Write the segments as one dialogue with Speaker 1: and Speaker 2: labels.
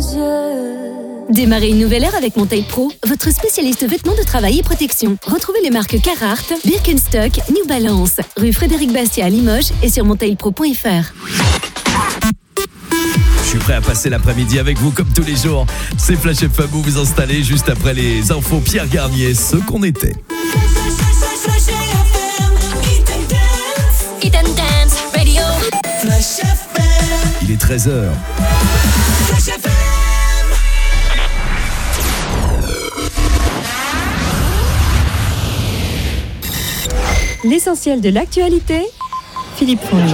Speaker 1: yeux.
Speaker 2: Démarrez une nouvelle ère avec Monteil Pro, votre spécialiste vêtements de travail et protection. Retrouvez les marques Carhartt, Birkenstock, New Balance, rue Frédéric Bastiat à Limoges et sur monteilpro.fr.
Speaker 3: Je suis prêt à passer l'après-midi avec vous comme tous les jours. C'est Flash FM, vous vous installez juste après les infos Pierre Garnier, ce qu'on était.
Speaker 4: Eat and Dance Radio.
Speaker 5: Flash FM.
Speaker 3: Il est 13h.
Speaker 5: Flash FM.
Speaker 6: L'essentiel de l'actualité, Philippe Fournier.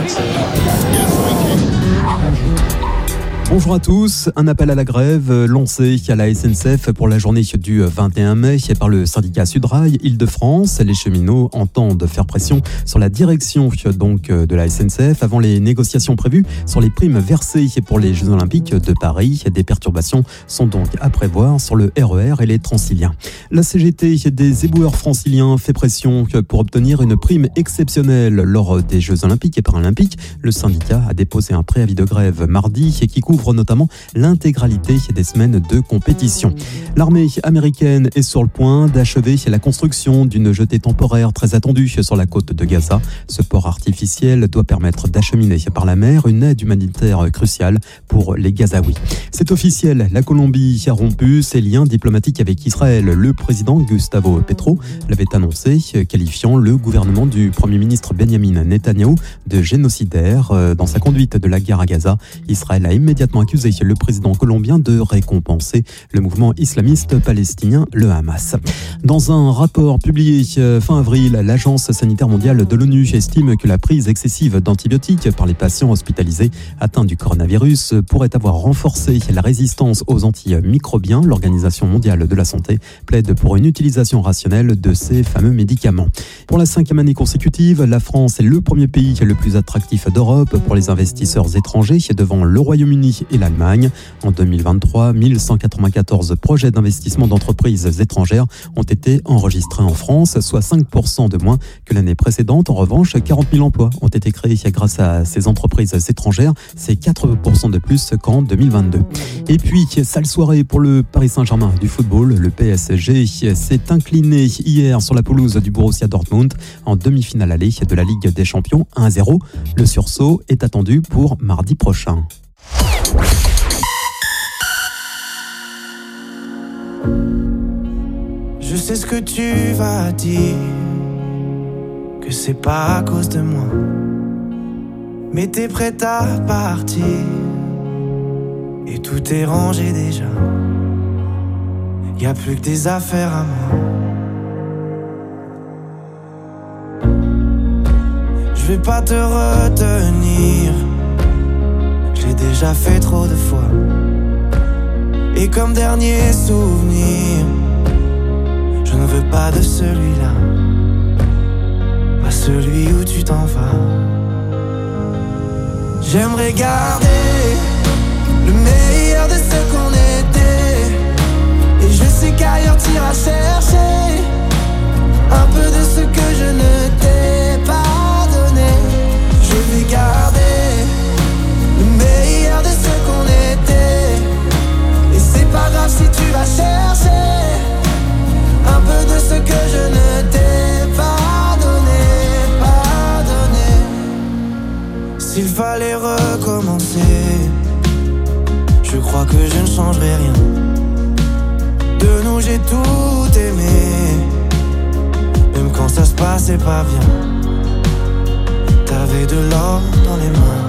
Speaker 7: Bonjour à tous. Un appel à la grève lancé à la SNCF pour la journée du 21 mai par le syndicat Sudrail Île-de-France. Les cheminots entendent faire pression sur la direction de la SNCF avant les négociations prévues sur les primes versées pour les Jeux Olympiques de Paris. Des perturbations sont donc à prévoir sur le RER et les Transiliens. La CGT des éboueurs franciliens fait pression pour obtenir une prime exceptionnelle lors des Jeux Olympiques et Paralympiques. Le syndicat a déposé un préavis de grève mardi qui couvre notamment l'intégralité des semaines de compétition. L'armée américaine est sur le point d'achever la construction d'une jetée temporaire très attendue sur la côte de Gaza. Ce port artificiel doit permettre d'acheminer par la mer une aide humanitaire cruciale pour les Gazaouis. C'est officiel, la Colombie a rompu ses liens diplomatiques avec Israël. Le président Gustavo Petro l'avait annoncé, qualifiant le gouvernement du Premier ministre Benjamin Netanyahou de génocidaire. Dans sa conduite de la guerre à Gaza, Israël a immédiatement accusé le président colombien de récompenser le mouvement islamiste palestinien, le Hamas. Dans un rapport publié fin avril, l'Agence sanitaire mondiale de l'ONU estime que la prise excessive d'antibiotiques par les patients hospitalisés atteints du coronavirus pourrait avoir renforcé la résistance aux antimicrobiens. L'Organisation mondiale de la santé plaide pour une utilisation rationnelle de ces fameux médicaments. Pour la 5e année consécutive, la France est le premier pays le plus attractif d'Europe pour les investisseurs étrangers, devant le Royaume-Uni et l'Allemagne. En 2023, 1194 projets d'investissement d'entreprises étrangères ont été enregistrés en France, soit 5% de moins que l'année précédente. En revanche, 40 000 emplois ont été créés grâce à ces entreprises étrangères. C'est 4% de plus qu'en 2022. Et puis, sale soirée pour le Paris Saint-Germain du football. Le PSG s'est incliné hier sur la pelouse du Borussia Dortmund en demi-finale aller de la Ligue des Champions 1-0. Le sursaut est attendu pour mardi prochain.
Speaker 8: Je sais ce que tu vas dire, que c'est pas à cause de moi, mais t'es prête à partir et tout est rangé déjà. Y'a plus que des affaires à moi. Je vais pas te retenir, j'ai déjà fait trop de fois. Et comme dernier souvenir, je ne veux pas de celui-là, pas celui où tu t'en vas. J'aimerais garder le meilleur de ce qu'on était, et je sais qu'ailleurs t'iras chercher un peu de ce que je ne t'ai pas donné. Je vais garder le meilleur de ce qu'on était, et c'est pas grave si tu vas chercher un peu de ce que je ne t'ai pas donné, pas donné. S'il fallait recommencer, je crois que je ne changerai rien. De nous j'ai tout aimé, même quand ça se passait pas bien. T'avais de l'or dans les mains.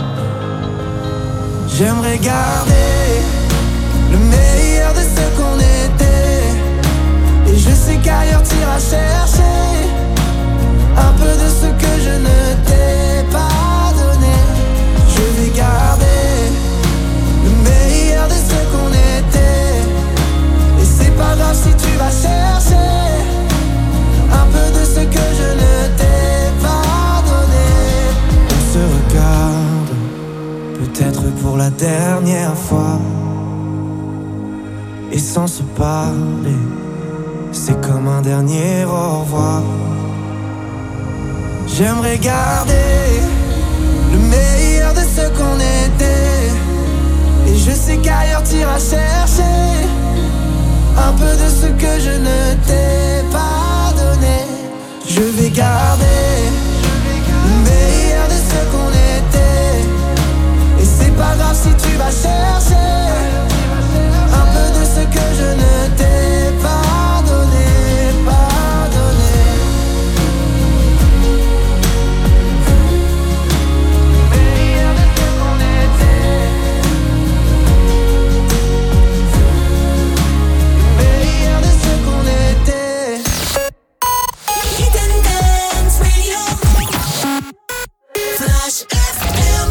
Speaker 8: J'aimerais garder le meilleur de ce qu'on était, et je sais qu'ailleurs t'iras chercher un peu de ce que je ne t'ai pas donné. Je vais garder le meilleur de ce qu'on était, et c'est pas grave si tu vas chercher un peu de ce que je ne t'ai pas donné. On se regarde, peut-être pour la dernière fois, et sans se parler, c'est comme un dernier au revoir. J'aimerais garder le meilleur de ce qu'on était, et je sais qu'ailleurs partir à chercher un peu de ce que je ne t'ai pas donné. Je vais garder le meilleur de ce qu'on était. Et c'est pas grave si tu vas chercher un peu de ce que je ne t'ai pas donné, pas donné. Le meilleur de ce qu'on était. Le meilleur de ce qu'on était.
Speaker 5: Hidden Dance Radio. Flash FM.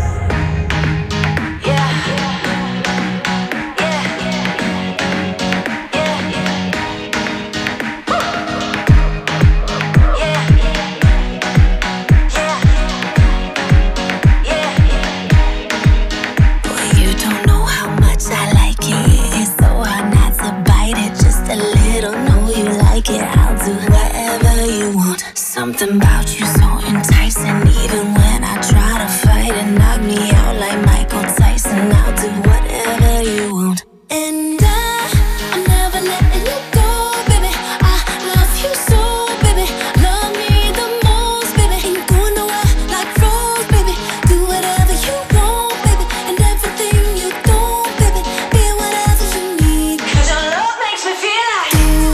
Speaker 1: Something about you so enticing. Even when I try to fight and knock me out like Michael Tyson, I'll do whatever you want. And I'm never letting you go, baby. I love you so, baby. Love me the most, baby. Ain't going nowhere like Rose, baby. Do whatever you want, baby. And everything you don't, baby. Be whatever you need. 'Cause your love makes me feel like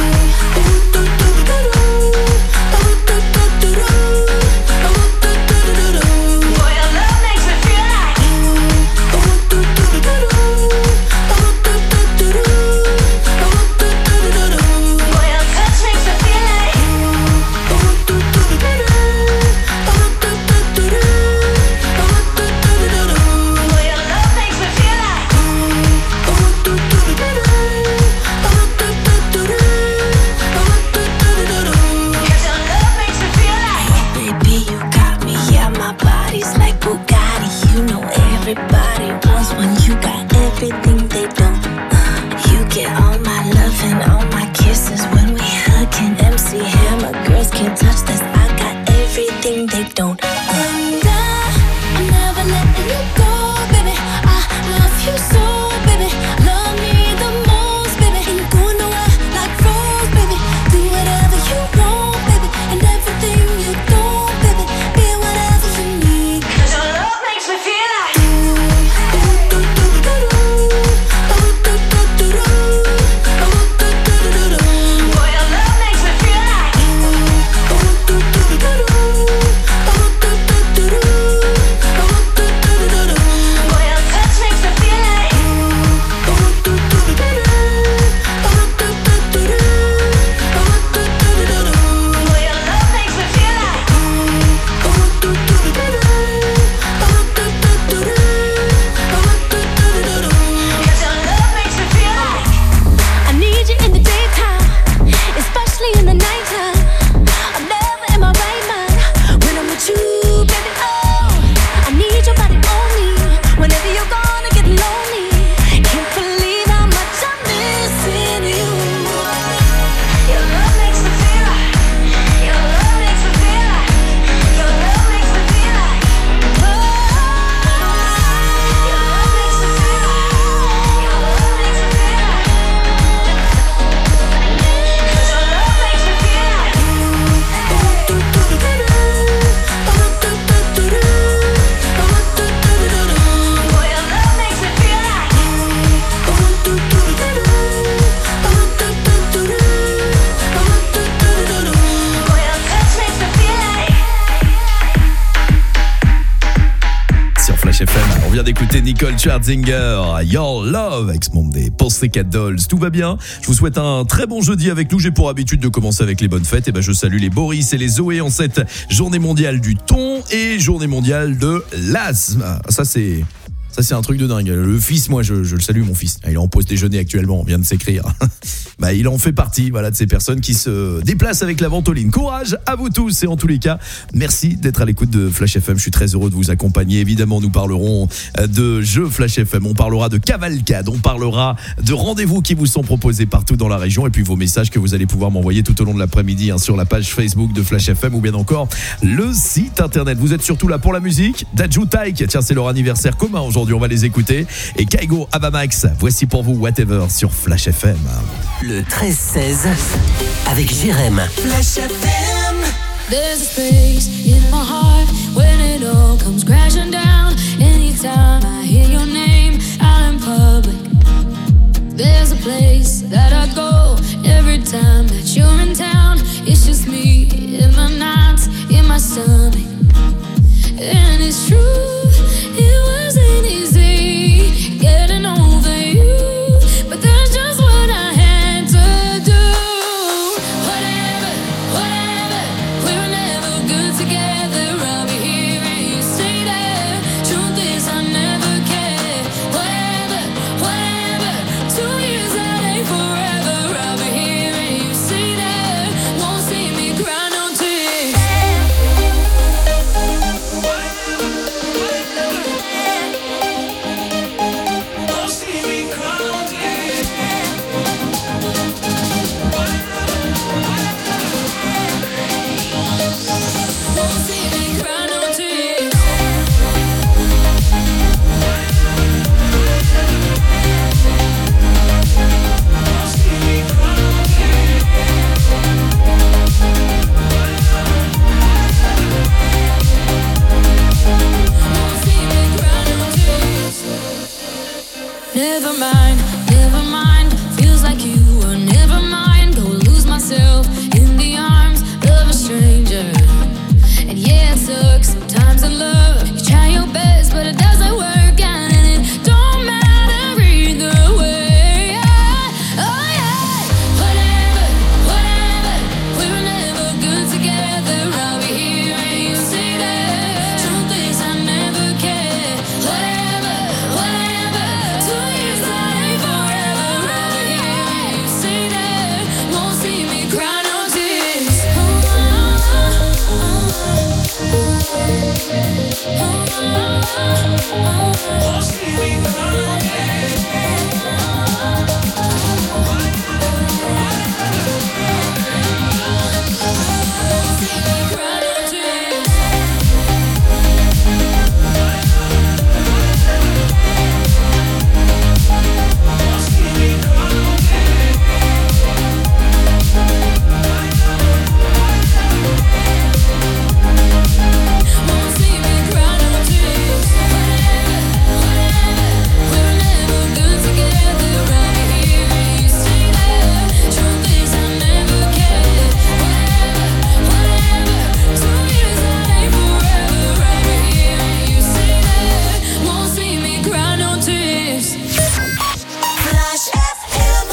Speaker 1: everybody wants when you got everything they don't. You get all my love and all my kisses when we hug and MC Hammer. Girls can't touch this. I got everything they don't. And I'm never letting you go, baby. I love you so, baby. Love me the most, baby. Ain't going nowhere like Rose, baby. Do whatever you want, baby. And everything you don't, baby. Be whatever you need. 'Cause your love makes me feel like
Speaker 3: d'écouter Nicole Scherzinger, Your Love avec ce monde des Pussycat Dolls. Tout va bien. Je vous souhaite un très bon jeudi avec nous. J'ai pour habitude de commencer avec les bonnes fêtes. Et ben je salue les Boris et les Zoé en cette journée mondiale du thon et journée mondiale de l'asthme. Ça c'est un truc de dingue. Le fils, moi je le salue, mon fils. Il est en pause déjeuner actuellement, on vient de s'écrire. Bah, il en fait partie, voilà, de ces personnes qui se déplacent avec la ventoline. Courage à vous tous et en tous les cas, merci d'être à l'écoute de Flash FM. Je suis très heureux de vous accompagner. Évidemment, nous parlerons de jeux Flash FM. On parlera de cavalcade, on parlera de rendez-vous qui vous sont proposés partout dans la région et puis vos messages que vous allez pouvoir m'envoyer tout au long de l'après-midi sur la page Facebook de Flash FM ou bien encore le site internet. Vous êtes surtout là pour la musique. Dajou Taïk, tiens, c'est leur anniversaire commun aujourd'hui. aujourd'hui. On va les écouter. Et Kaigo, Avamax, voici pour vous Whatever sur Flash FM.
Speaker 4: Le 13-16 avec Jérém.
Speaker 5: Flash FM.
Speaker 1: There's a space in my heart when it all comes crashing down. Anytime I hear your name out in public, there's a place that I go every time that you're in town. It's just me in my nights, in my stomach. And it's true, it wasn't easy getting over you, but that's just what I had to do. Whatever, whatever, we were never good together. I'll be here and you stay there. Truth is I never cared. Whatever, whatever, 2 years that ain't forever. I'll be here and you stay there. Won't see me cry no tears. Won't see me cry no tears. Won't see me cry no tears. Never mind, never mind. Feels like you were never mind. Go lose myself in the arms of a stranger. And yeah, it sucks sometimes in love. You try your best, but it doesn't work out, and it don't matter either way. Oh yeah, whatever, whatever. We were never good together. I'll be here and you stay there. Truth is I never cared. Whatever, whatever. 2 years that ain't forever. I'll be here and you stay there. Won't see me cry no tears. Won't see me cry no tears. Won't see me cry no tears. Whatever, whatever. We were never good together. I'll be here and you stay there. Truth is I never cared. Whatever, whatever. 2 years that ain't forever. I'll be here and you stay there. Won't see me cry no tears.
Speaker 5: Flash FM.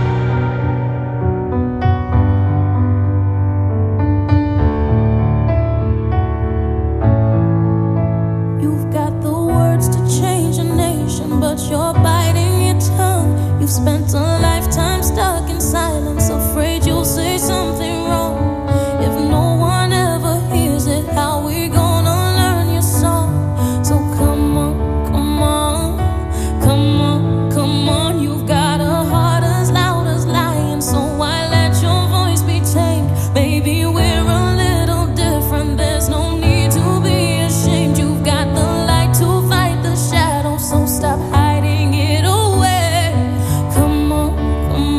Speaker 1: You've got the words to change a nation, but you're biting your tongue. You've spent a lifetime stuck in silence, afraid you'll say something wrong. If no one ever hears it, how we gonna learn your song? So come on, come on, come on, come on. You've got a heart as loud as lion, so why let your voice be tamed? Maybe we're a little different, there's no need to be ashamed. You've got the light to fight the shadow, so stop hiding it away. Come on, come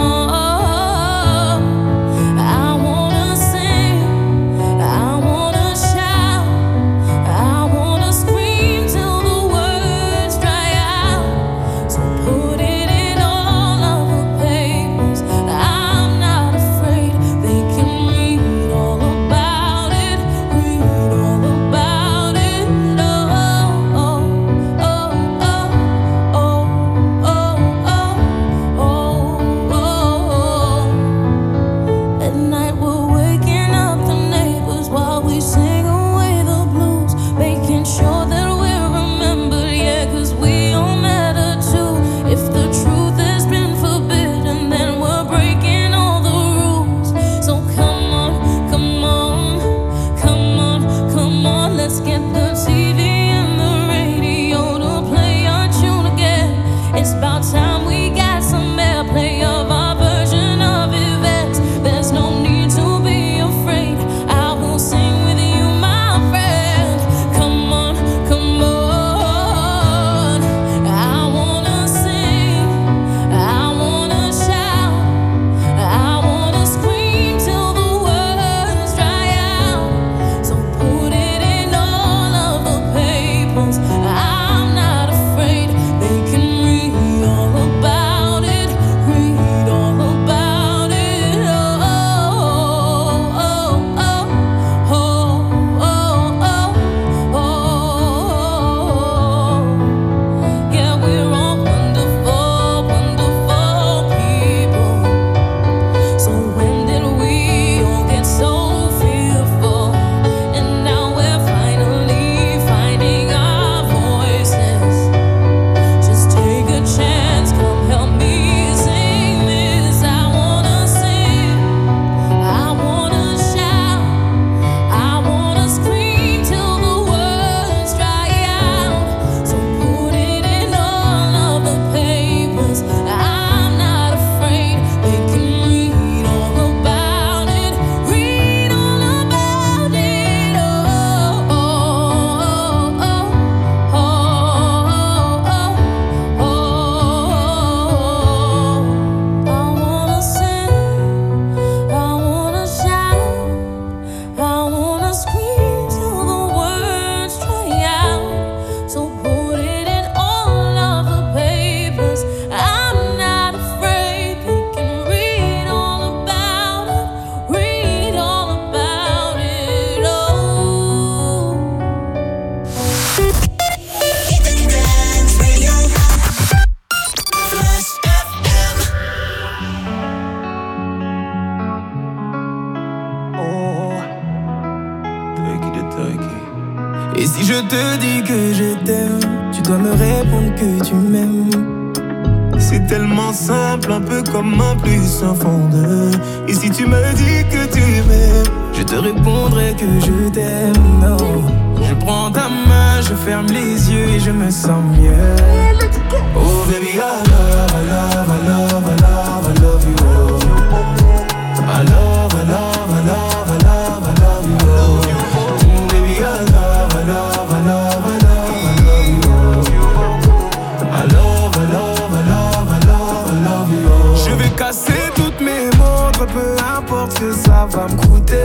Speaker 8: je te dis que je t'aime, tu dois me répondre que tu m'aimes. C'est tellement simple, un peu comme un plus un fond de. Et si tu me dis que tu m'aimes, je te répondrai que je t'aime. Non. Je prends ta main, je ferme les yeux et je me sens mieux. Oh baby, I love, I love, I love, I love, I love you. I love, I love, I love, I love, I love you. Baby, I love, I love, I love, I love, I love you. I love, I love, I love, I love, I love you. Je vais casser toutes mes montres, peu importe ce que ça va me coûter.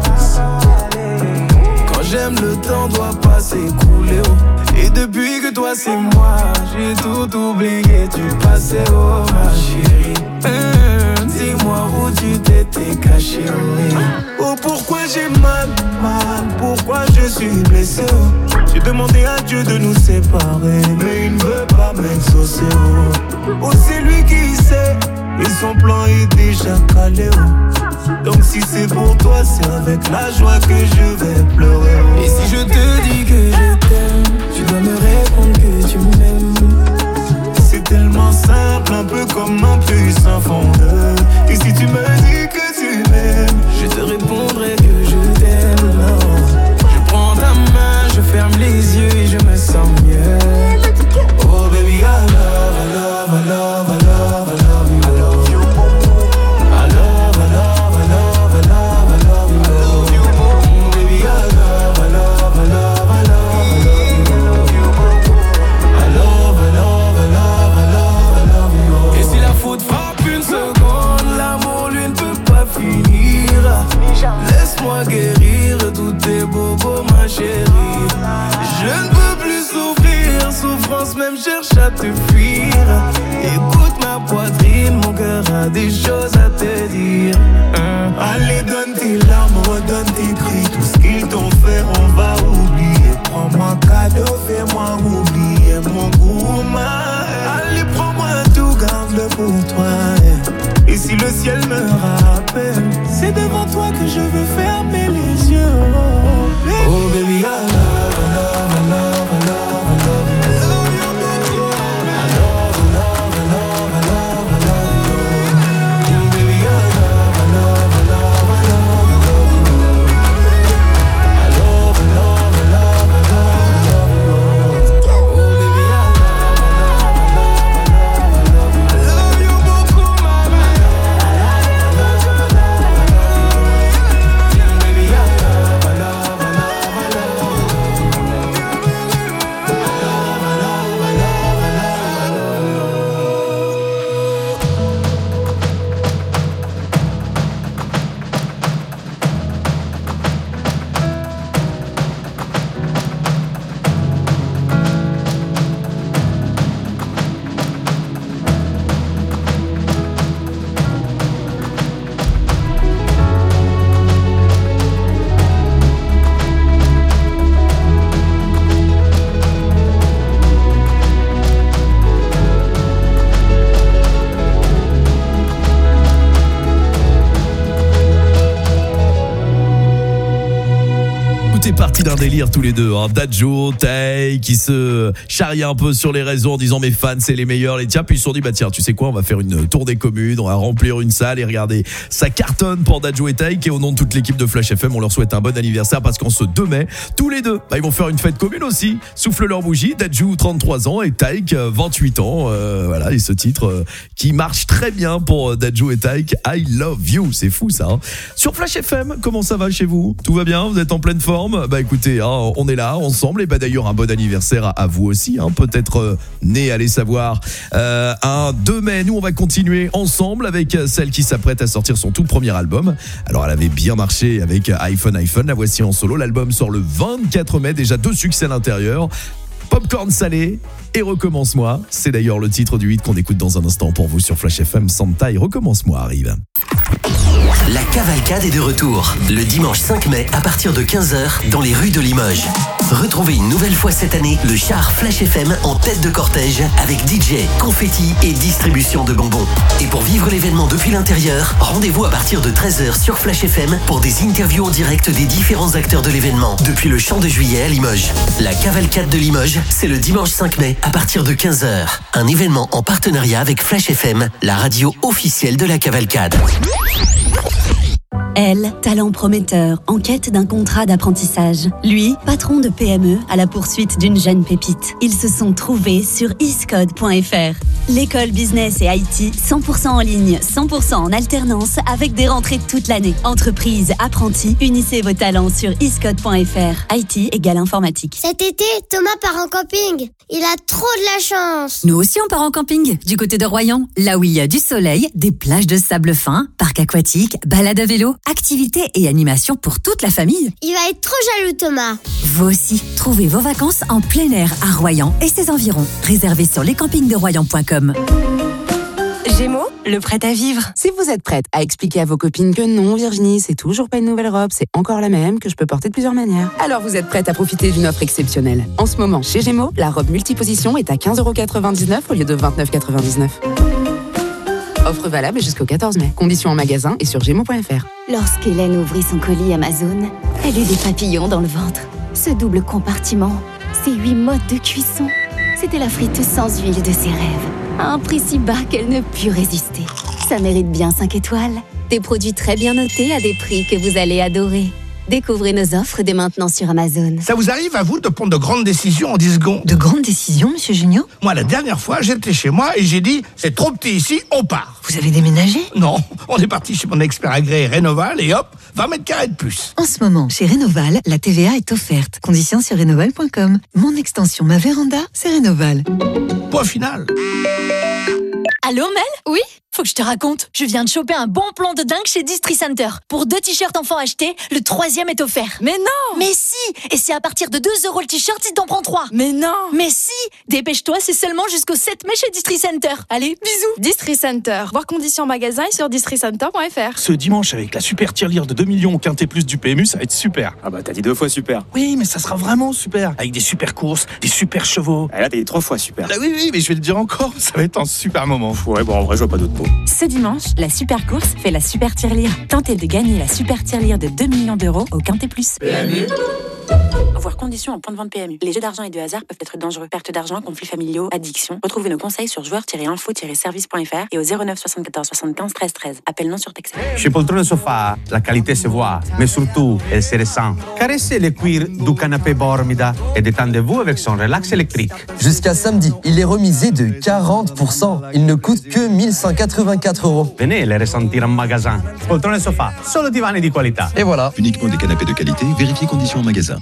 Speaker 8: Quand j'aime, le temps doit pas s'écouler. Et depuis que toi c'est moi, j'ai tout oublié du passé, oh ma chérie. Dis-moi où tu t'étais caché, oui. Oh pourquoi j'ai mal, pourquoi je suis blessé, oh. J'ai demandé à Dieu de nous séparer, mais il ne veut pas m'exaucer, oh. Oh c'est lui qui sait, et son plan est déjà calé, oh. Donc si c'est pour toi, c'est avec la joie que je vais pleurer, oh. Et si je te dis que je t'aime, tu dois me répondre que tu m'aimes. C'est tellement simple, un peu comme un plus un fond de. Et si tu me dis que tu m'aimes, je te répondrai que je t'aime. Non. Je prends ta main, je ferme les yeux et je me sens mieux. Oh baby, I love, I love, I love, I love, I love you. I love you. I love, I love, I love, I love, I love you. I love you. Baby, I love, I love, I love, I love, I love you. I love, I love, I love, I love, I love you. Et si la faute frappe une seconde, l'amour lui ne peut pas finir. Laisse-moi guérir tous tes bobos, ma chérie. Je ne peux plus souffrir, souffrance même cherche à te fuir. Écoute ma poitrine, mon cœur a des choses à te dire. Allez, donne tes larmes, redonne tes cris. Tout ce qu'ils t'ont fait, on va oublier. Prends-moi un cadeau, fais-moi oublier mon goût. Allez, prends-moi tout, garde-le pour toi. Et si le ciel me rappelle, c'est devant toi que je veux fermer les yeux. Oh baby, I love, I love, I love, I love, I love you. I love, I love, I love, I love, I love you. Baby, I love, I love, I love, I love, I love you. I love, I love, I love, I love, I love you. Oh baby, I love, I love, I love, I love, I love you beaucoup, mama. I love you, baby, I love, I love, I love, I love you.
Speaker 3: C'est parti d'un délire tous les deux, hein. Dadju, Tay qui se charriait un peu sur les réseaux en disant mes fans c'est les meilleurs, les tiens, puis ils se sont dit bah tiens tu sais quoi, on va faire une tour des communes, on va remplir une salle et regardez, ça cartonne pour Dadju et Tay, et au nom de toute l'équipe de Flash FM on leur souhaite un bon anniversaire parce qu'en ce 2 mai tous les deux ils vont faire une fête commune aussi, souffle leur bougie. Dadju 33 ans et Taïk 28 ans, voilà, et ce titre qui marche très bien pour Dadju et Taïk, I Love You, c'est fou ça, hein. Sur Flash FM, comment ça va chez vous? Tout va bien? Vous êtes en pleine forme? Bah écoutez, hein, on est là ensemble, et bah d'ailleurs un bon anniversaire à vous aussi, hein, peut-être né, allez savoir, un 2 mai. Nous on va continuer ensemble avec celle qui s'apprête à sortir son tout premier album. Alors elle avait bien marché avec iPhone, la voici en solo. L'album sort le 24 mai, déjà 2 succès à l'intérieur, Popcorn salé et Recommence-moi. C'est d'ailleurs le titre du hit qu'on écoute dans un instant pour vous sur Flash FM. Santa et Recommence-moi arrive.
Speaker 4: La cavalcade est de retour, le dimanche 5 mai à partir de 15h dans les rues de Limoges. Retrouvez une nouvelle fois cette année le char Flash FM en tête de cortège avec DJ, confetti et distribution de bonbons. Et pour vivre l'événement depuis l'intérieur, rendez-vous à partir de 13h sur Flash FM pour des interviews en direct des différents acteurs de l'événement depuis le Champ de Juillet à Limoges. La cavalcade de Limoges, c'est le dimanche 5 mai à partir de 15h. Un événement en partenariat avec Flash FM, la radio officielle de la cavalcade.
Speaker 2: Elle, talent prometteur, en quête d'un contrat d'apprentissage. Lui, patron de PME à la poursuite d'une jeune pépite. Ils se sont trouvés sur iscode.fr. L'école business et IT, 100% en ligne, 100% en alternance, avec des rentrées toute l'année. Entreprise, apprentis, unissez vos talents sur iscode.fr. IT égale informatique.
Speaker 9: Cet été, Thomas part en camping. Il a trop de la chance.
Speaker 10: Nous aussi, on part en camping, du côté de Royan. Là où il y a du soleil, des plages de sable fin, parc aquatique, balade à vélo, activités et animations pour toute la famille.
Speaker 9: Il va être trop jaloux, Thomas.
Speaker 10: Vous aussi, trouvez vos vacances en plein air à Royan et ses environs. Réservez sur lescampingderoyan.com.
Speaker 11: Gémeaux, le prêt à vivre. Si vous êtes prête à expliquer à vos copines que non, Virginie, c'est toujours pas une nouvelle robe, c'est encore la même, que je peux porter de plusieurs manières, alors vous êtes prête à profiter d'une offre exceptionnelle. En ce moment, chez Gémeaux, la robe multiposition est à 15,99€ au lieu de 29,99€. Offre valable jusqu'au 14 mai. Conditions en magasin et sur gémeaux.fr.
Speaker 2: Lorsqu'Hélène ouvrit son colis Amazon, elle eut des papillons dans le ventre. Ce double compartiment, ces 8 modes de cuisson, c'était la friteuse sans huile de ses rêves. À un prix si bas qu'elle ne put résister. Ça mérite bien 5 étoiles. Des produits très bien notés à des prix que vous allez adorer. Découvrez nos offres dès maintenant sur Amazon.
Speaker 12: Ça vous arrive à vous de prendre de grandes décisions en 10 secondes?
Speaker 10: De grandes décisions, monsieur Junio?
Speaker 12: Moi, la dernière fois, j'étais chez moi et j'ai dit « c'est trop petit ici, on part ».
Speaker 10: Vous avez déménagé?
Speaker 12: Non, on est parti chez mon expert agréé Rénoval et hop, 20 mètres carrés de plus.
Speaker 10: En ce moment, chez Rénoval, la TVA est offerte. Conditions sur rénoval.com. Mon extension, ma véranda, c'est Rénoval.
Speaker 12: Point final.
Speaker 13: Allô Mel? Oui? Faut que je te raconte. Je viens de choper un bon plan de dingue chez Distri-Center. Pour 2 t-shirts enfants achetés, le 3e est offert.
Speaker 14: Mais non!
Speaker 13: Mais si! Et c'est à partir de 2€ le t-shirt si t'en prends 3.
Speaker 14: Mais non!
Speaker 13: Mais si! Dépêche-toi, c'est seulement jusqu'au 7 mai chez Distri-Center. Allez, bisous!
Speaker 14: Distri-Center. Voir conditions en magasin et sur districenter.fr.
Speaker 15: Ce dimanche, avec la super tirelire de 2 millions au Quintet Plus du PMU, ça va être super.
Speaker 16: Ah bah t'as dit 2 fois super.
Speaker 15: Oui, mais ça sera vraiment super. Avec des super courses, des super chevaux.
Speaker 16: Ah là t'as dit 3 fois super.
Speaker 15: Ah oui, mais je vais le dire encore, ça va être un super moment.
Speaker 16: Ouais, bon en vrai je vois pas d'autres mots.
Speaker 11: Ce dimanche, la super course fait la super tirelire. Tentez de gagner la super tirelire de 2 millions d'euros au Quintet Plus.
Speaker 14: PMU.
Speaker 11: Voir conditions en point de vente PMU. Les jeux d'argent et de hasard peuvent être dangereux. Perte d'argent, conflits familiaux, addiction. Retrouvez nos conseils sur joueurs-info-service.fr et au 09 74 75 13 13. Appel non surtaxé.
Speaker 17: Chez Poltrone Sofa, la qualité se voit, mais surtout, elle se ressent. Caressez le cuir du canapé Bormida et détendez-vous avec son relax électrique.
Speaker 18: Jusqu'à samedi, il est remisé de 40%. Il ne coûte que 1184€.
Speaker 17: Venez les ressentir en magasin. Poltrone Sofa, solo divani di qualità.
Speaker 18: Et voilà.
Speaker 19: Uniquement des canapés de qualité, vérifiez conditions en magasin.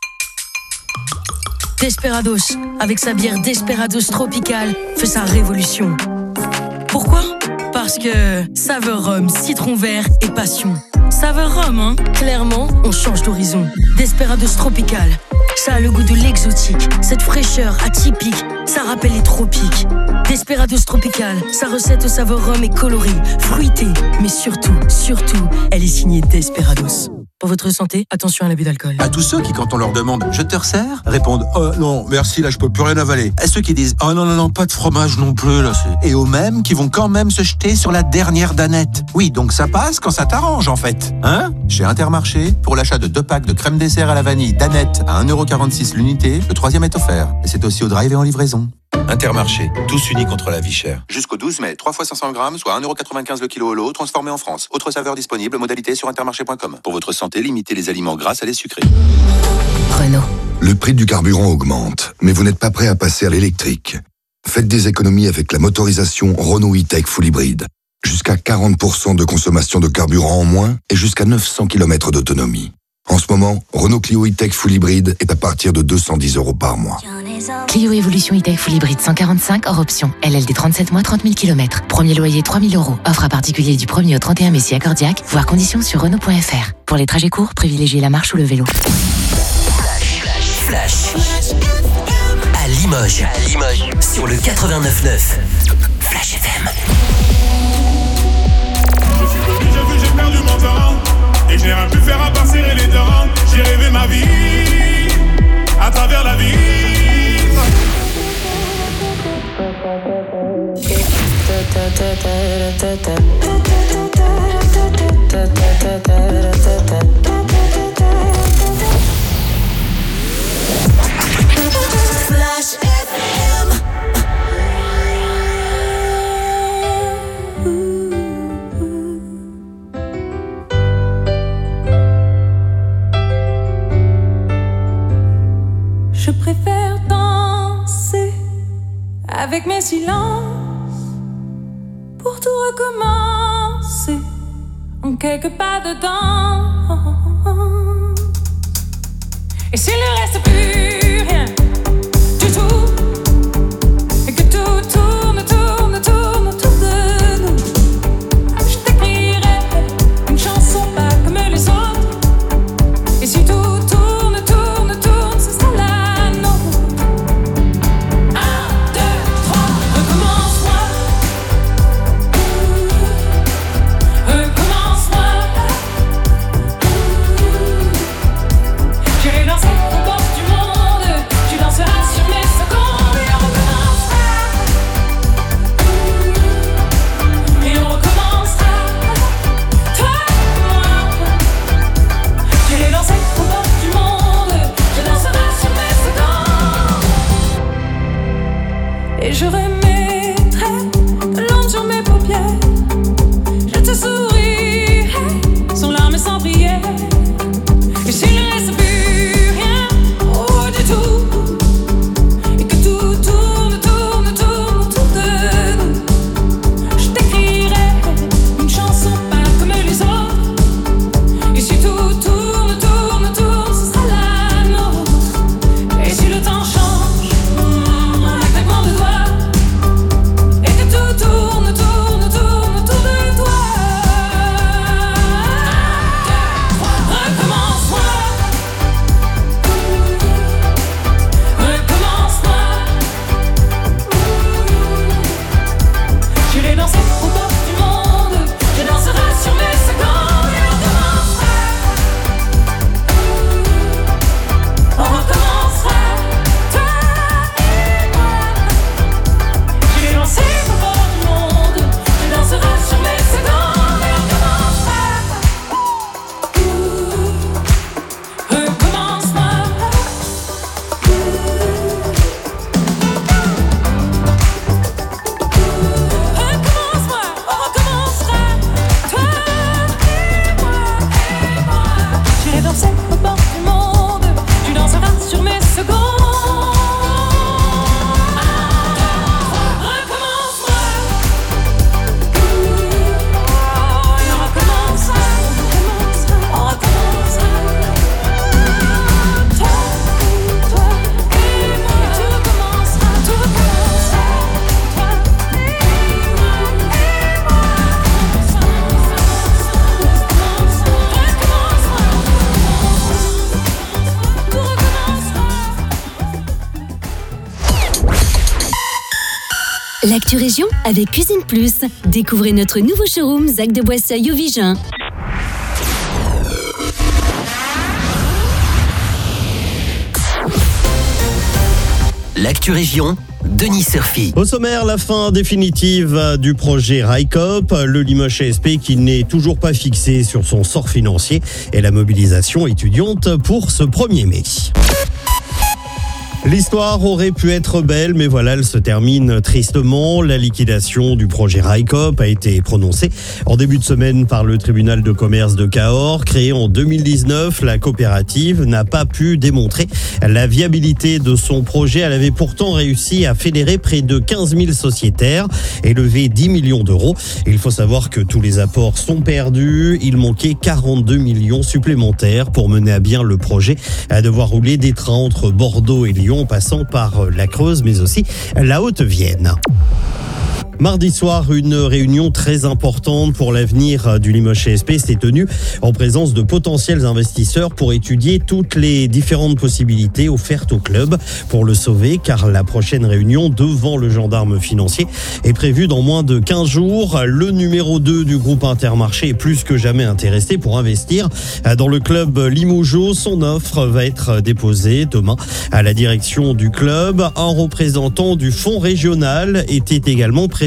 Speaker 13: Desperados, avec sa bière Desperados Tropical, fait sa révolution. Pourquoi? Parce que saveur rhum, citron vert et passion. Saveur rhum, hein? Clairement, on change d'horizon. Desperados Tropical, ça a le goût de l'exotique. Cette fraîcheur atypique, ça rappelle les tropiques. Desperados Tropical, sa recette au saveur rhum est colorée, fruitée, mais surtout, elle est signée Desperados. Pour votre santé, attention à l'abus d'alcool.
Speaker 20: À tous ceux qui, quand on leur demande « je te resserre ?» répondent « oh non, merci, là je peux plus rien avaler ». À ceux qui disent « oh non, pas de fromage non plus là ». Et aux mêmes qui vont quand même se jeter sur la dernière danette. Oui, donc ça passe quand ça t'arrange en fait. Hein? Chez Intermarché, pour l'achat de 2 packs de crème dessert à la vanille danette à 1,46€ l'unité, le 3e est offert. Et c'est aussi au drive et en livraison. Intermarché, tous unis contre la vie chère. Jusqu'au 12 mai, 3 fois 500 grammes, soit 1,95€ le kilo au lot, transformé en France. Autre saveur disponible, modalité sur intermarché.com. Pour votre santé, limitez les aliments gras à les sucrés.
Speaker 11: Renault.
Speaker 21: Le prix du carburant augmente, mais vous n'êtes pas prêt à passer à l'électrique. Faites des économies avec la motorisation Renault E-Tech Full Hybrid. Jusqu'à 40% de consommation de carburant en moins et jusqu'à 900 km d'autonomie. En ce moment, Renault Clio E-Tech Full Hybrid est à partir de 210€ par mois.
Speaker 11: Clio Evolution E-Tech Full Hybrid 145 hors option. LLD 37 mois, 30 000 km. Premier loyer 3 000 €. Offre à particulier du 1er au 31 mai si accordiaque. Voir conditions sur Renault.fr. Pour les trajets courts, privilégiez la marche ou le vélo.
Speaker 4: Flash. À Limoges. Sur le 89.9. Flash FM.
Speaker 22: J'ai perdu
Speaker 5: Flash FM.
Speaker 6: Je préfère danser avec mes silences pour tout recommencer en quelques pas dedans. Et s'il ne reste plus rien du tout, et que tout tourne, tourne, tourne autour de nous, je t'écrirai une chanson pas comme les autres. Et si tout tourne, tourne, tourne, ce sera la nôtre. 1, 2, 3, recommence-moi. Recommence-moi. J'irai danser au bord du monde. Tu danseras sur mes secondes. Et on recommencera. Et on recommencera. Toi et moi. J'irai danser au bord du monde. Tu danseras sur mes secondes. Et je remettrai de l'ombre sur mes paupières. Je te sourirai sans larmes et sans prière. Et s'il ne reste plus rien, oh du tout, et que tout tourne, tourne, tourne autour de nous, je t'écrirai une chanson pas comme les autres. Et si tout tourne, tourne, tourne, ce sera la nôtre. Et si le temps change, en un claquement de doigts, et que tout tourne, tourne, tourne autour de toi. Recommence-moi. Recommence-moi. J'irai danser au bord du monde. Tu danseras sur mes secondes. Et on recommencera. On recommencera. Toi et moi. J'irai danser au bord du monde. Tu danseras sur mes secondes. Et on recommencera. Recommence-moi. Recommence-moi, on recommencera. Toi et moi. J'irai danser au bord du monde. Tu danseras sur mes secondes. 1, 2, 3, recommence-moi. Et on recommencera. On recommencera. Toi et moi. Tu recommenceras. Tout recommencera. Toi et moi.
Speaker 2: L'actu région avec Cuisine Plus. Découvrez notre nouveau showroom Zac de Boisseuil au Vigin.
Speaker 4: L'actu région, Denis Surfi.
Speaker 22: Au sommaire, la fin définitive du projet RICOP, le Limoges CSP qui n'est toujours pas fixé sur son sort financier et la mobilisation étudiante pour ce 1er mai. L'histoire aurait pu être belle, mais voilà, elle se termine tristement. La liquidation du projet RICOP a été prononcée en début de semaine par le tribunal de commerce de Cahors. Créée en 2019, la coopérative n'a pas pu démontrer la viabilité de son projet. Elle avait pourtant réussi à fédérer près de 15 000 sociétaires et lever 10 millions d'euros. Il faut savoir que tous les apports sont perdus. Il manquait 42 millions supplémentaires pour mener à bien le projet, à devoir rouler des trains entre Bordeaux et Lyon, en passant par la Creuse, mais aussi la Haute-Vienne. Mardi soir, une réunion très importante pour l'avenir du Limoges CSP s'est tenue en présence de potentiels investisseurs pour étudier toutes les différentes possibilités offertes au club pour le sauver, car la prochaine réunion devant le gendarme financier est prévue dans moins de 15 jours. Le numéro 2 du groupe Intermarché est plus que jamais intéressé pour investir dans le club limougeaud. Son offre va être déposée demain à la direction du club. Un représentant du fonds régional était également présent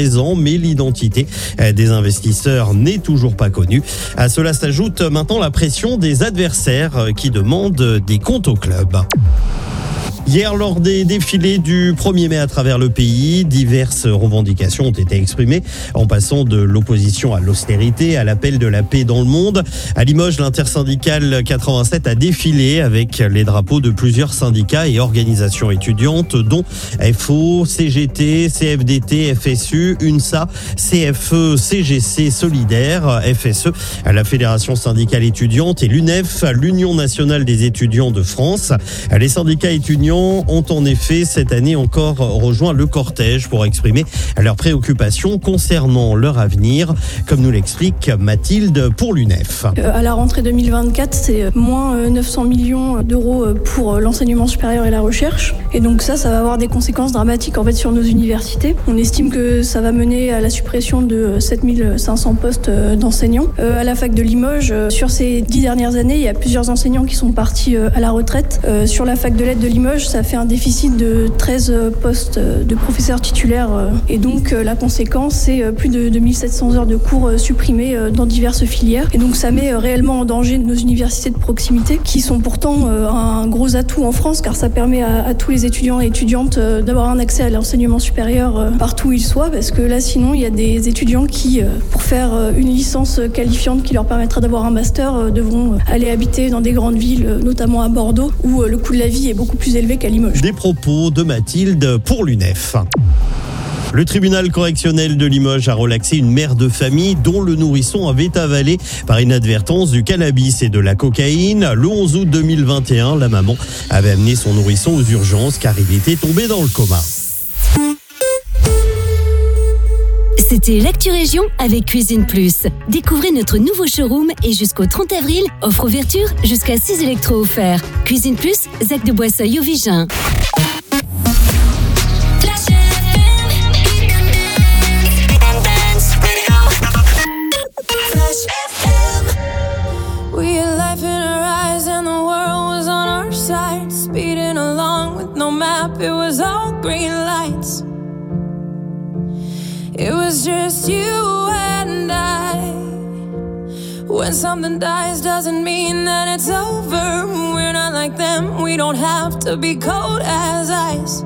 Speaker 22: présent, mais l'identité des investisseurs n'est toujours pas connue. À cela s'ajoute maintenant la pression des adversaires qui demandent des comptes au club. Hier, lors des défilés du 1er mai à travers le pays, diverses revendications ont été exprimées, en passant de l'opposition à l'austérité à l'appel de la paix dans le monde. À Limoges, l'intersyndicale 87 a défilé avec les drapeaux de plusieurs syndicats et organisations étudiantes, dont FO, CGT, CFDT, FSU, UNSA, CFE, CGC Solidaire, FSE, la Fédération syndicale étudiante et l'UNEF, l'Union nationale des étudiants de France. Les syndicats étudiants ont en effet cette année encore rejoint le cortège pour exprimer leurs préoccupations concernant leur avenir, comme nous l'explique Mathilde pour l'UNEF.
Speaker 1: À la rentrée 2024, c'est moins 900 millions d'euros pour l'enseignement supérieur et la recherche. Et donc ça va avoir des conséquences dramatiques en fait sur nos universités. On estime que ça va mener à la suppression de 7500 postes d'enseignants. À la fac de Limoges, sur ces 10 dernières années, il y a plusieurs enseignants qui sont partis à la retraite. Sur la fac de lettres de Limoges, ça fait un déficit de 13 postes de professeurs titulaires. Et donc la conséquence, c'est plus de 2700 heures de cours supprimées dans diverses filières. Et donc ça met réellement en danger nos universités de proximité, qui sont pourtant un gros atout en France, car ça permet à tous les étudiants et étudiantes d'avoir un accès à l'enseignement supérieur partout où ils soient, parce que là sinon il y a des étudiants qui, pour faire une licence qualifiante qui leur permettra d'avoir un master, devront aller habiter dans des grandes villes, notamment à Bordeaux, où le coût de la vie est beaucoup plus élevé qu'à Limoges.
Speaker 22: Des propos de Mathilde pour l'UNEF. Le tribunal correctionnel de Limoges a relaxé une mère de famille dont le nourrisson avait avalé par inadvertance du cannabis et de la cocaïne. Le 11 août 2021, la maman avait amené son nourrisson aux urgences car il était tombé dans le coma.
Speaker 2: C'était l'Actu Région avec Cuisine Plus. Découvrez notre nouveau showroom et jusqu'au 30 avril, offre ouverture jusqu'à 6 électros offerts. Cuisine Plus, Zac de Boisseuil au Vigin.
Speaker 6: We had life in our eyes and the world was on our side. Speeding along with no map, it was all green lights. It was just you and I. When something dies doesn't mean that it's over. We're not like them, we don't have to be cold as ice.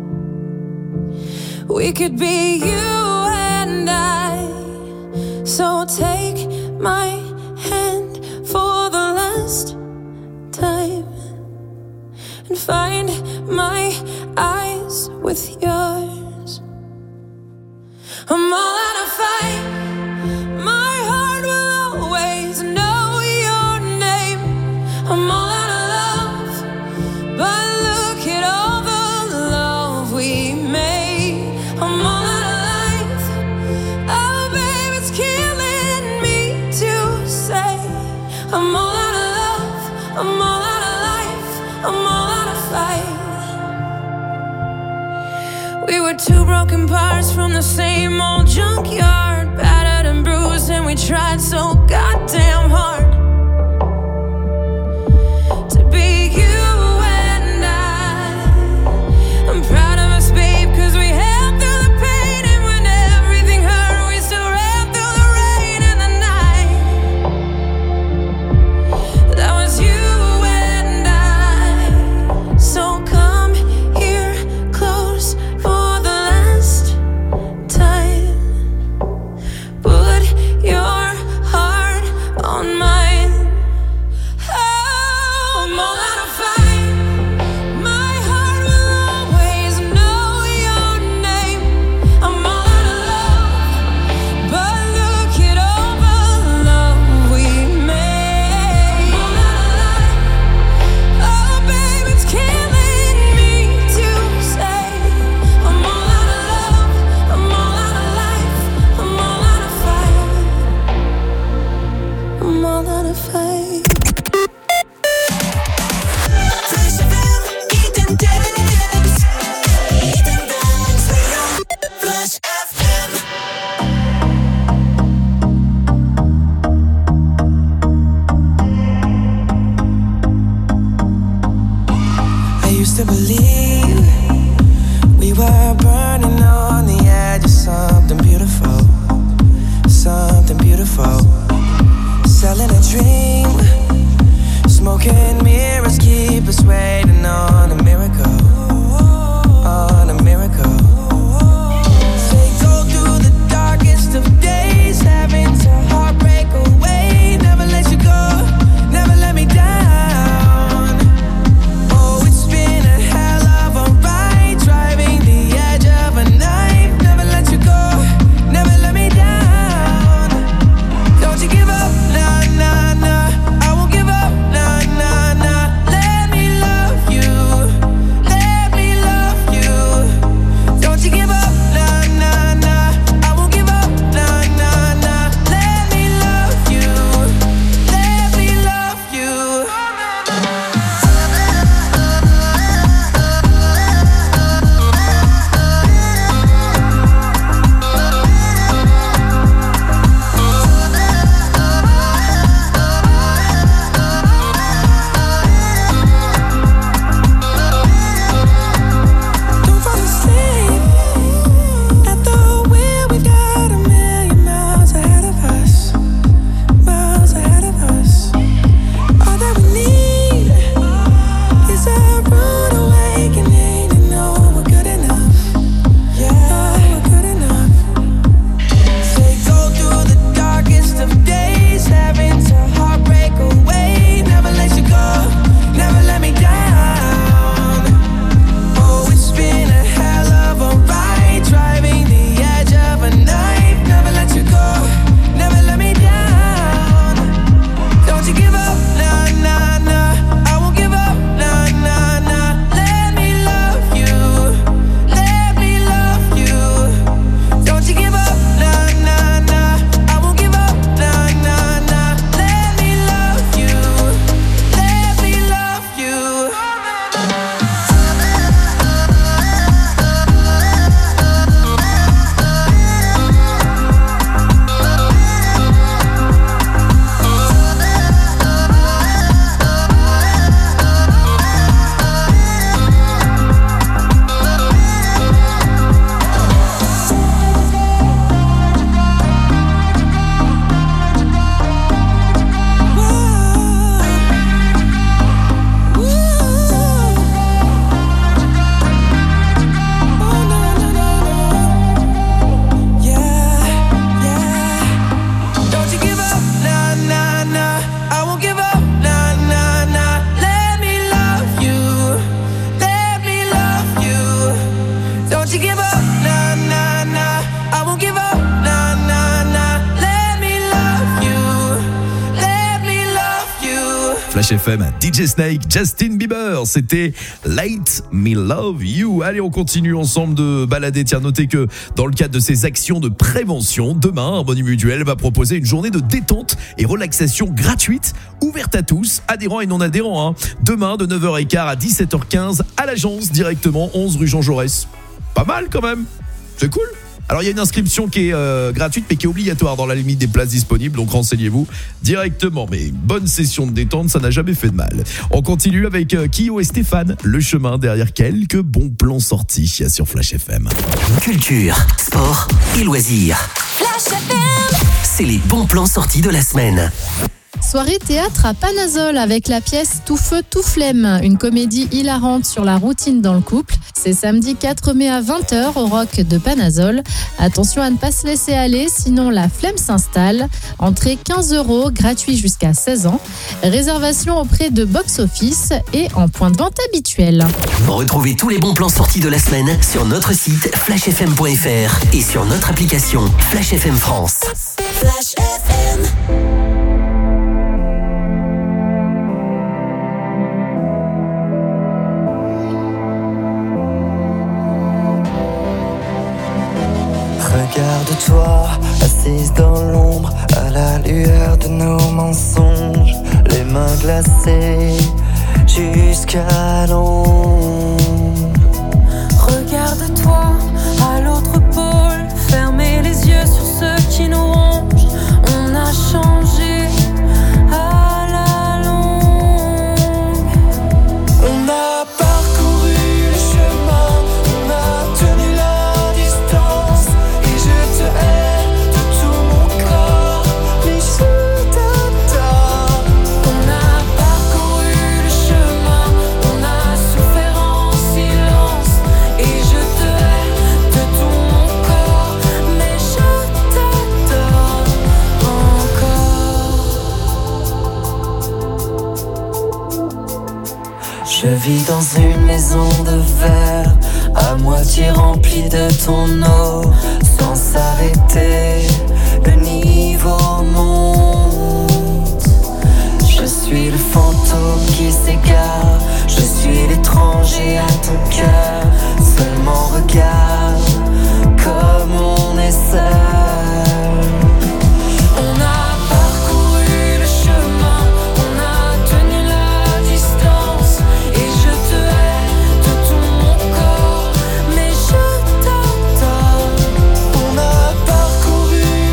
Speaker 6: We could be you and I. So take my hand for the last time and find my eyes with yours. I'm all out of fight. My heart will always know your name. I'm all out of love, but look at all the love we made. I'm all out of life. Oh, babe, it's killing me to say. I'm all out of love. I'm all out of life. I'm all out of fight. We were two broken parts from the same old junkyard, battered and bruised, and we tried so goddamn hard to be you and I'm proud of us, babe, cause we held through the pain, and when everything hurt, we still ran through the rain and the night. That was you and I. So come here close for the last time
Speaker 3: Flash FM. DJ Snake, Justin Bieber, c'était Let Me Love You. Allez, on continue ensemble de balader. Tiens, notez que dans le cadre de ces actions de prévention, demain, Harmonie Mutuelle va proposer une journée de détente et relaxation gratuite, ouverte à tous, adhérents et non adhérents. Demain, de 9h15 à 17h15, à l'agence, directement, 11 rue Jean Jaurès. Pas mal quand même, c'est cool. Alors il y a une inscription qui est gratuite mais qui est obligatoire dans la limite des places disponibles, donc renseignez-vous directement. Mais une bonne session de détente, ça n'a jamais fait de mal. On continue avec Kyo et Stéphane, le chemin derrière quelques bons plans sortis sur Flash FM.
Speaker 4: Culture, sport et loisirs.
Speaker 5: Flash FM.
Speaker 4: C'est les bons plans sortis de la semaine.
Speaker 7: Soirée théâtre à Panazol avec la pièce Tout feu, tout flemme, une comédie hilarante sur la routine dans le couple. C'est samedi 4 mai à 20h au Rock de Panazol. Attention à ne pas se laisser aller, sinon la flemme s'installe. Entrée 15 €, gratuit jusqu'à 16 ans. Réservation auprès de Box Office et en point de vente habituel.
Speaker 4: Retrouvez tous les bons plans sortis de la semaine sur notre site flashfm.fr et sur notre application Flash FM France.
Speaker 5: Flash FM.
Speaker 8: Regarde-toi, assise dans l'ombre, à la lueur de nos mensonges, les mains glacées jusqu'à l'ombre.
Speaker 6: Regarde-toi à l'autre pôle, fermez les yeux sur ceux qui nous rongent. On a changé à la longue.
Speaker 8: On a parcouru le chemin, on a tenu la distance, et je te hais de tout mon corps, mais je t'adore.
Speaker 6: On a parcouru le chemin, on a souffert en silence, et je te hais de tout mon corps, mais je t'adore encore.
Speaker 8: Je vis dans une maison de verre, à moitié remplie de ton eau, sans s'arrêter, le niveau monte. Je suis le fantôme qui s'égare, je suis l'étranger à ton cœur. Seulement regarde comme on est seul.
Speaker 6: On a parcouru le chemin, on a tenu la distance, et je te hais de tout mon corps, mais je t'adore.
Speaker 8: On a parcouru